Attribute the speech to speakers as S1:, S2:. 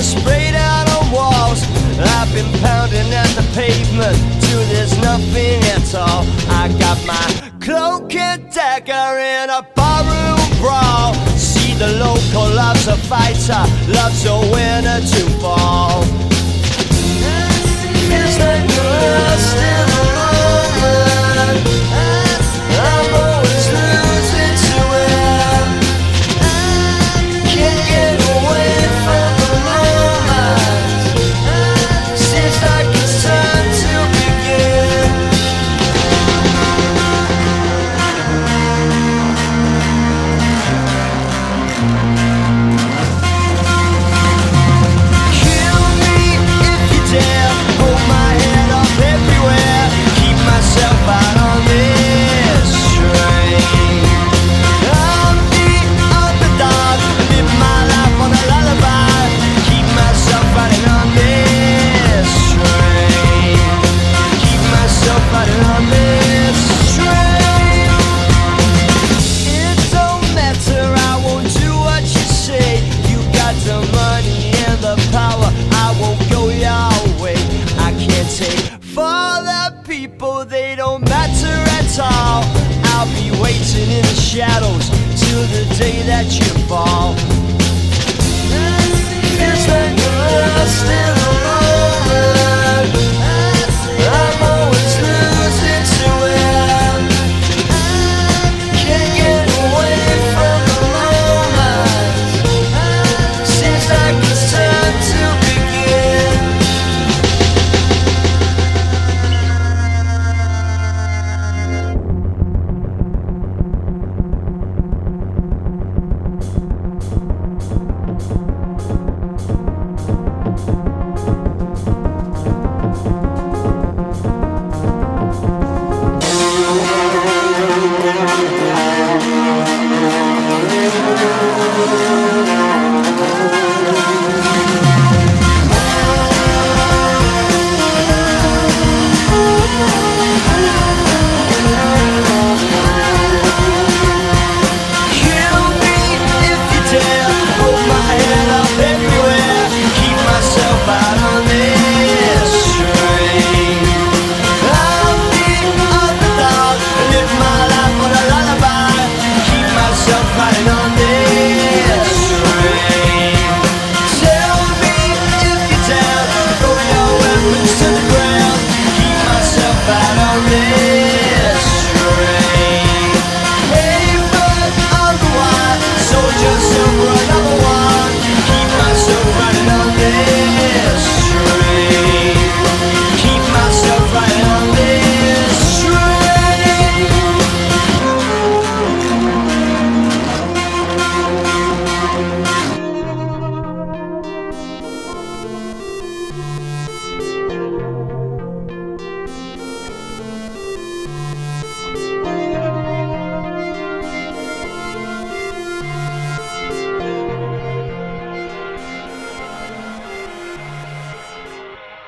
S1: spray down on walls. I've been pounding at the pavement till there's nothing at all. I got my cloak and dagger in a barroom brawl. See, the local loves a fighter, loves a winner to fall. Feels like you're lost in a moment. I'm always losing to it. Can't get away from the moment. Seems like it's time to begin. Kill me if you dare. Hold my head up everywhere. Keep myself out on this train. I'm the underdog. Live my life on a lullaby. Keep myself riding on this train. Keep myself riding on this train. It don't matter, I won't do what you say. You got the money and the power, I won't go your way. I can't take for the people, they don't matter at all. I'll be waiting in the shadows till the day that you fall. Feels like you're lost in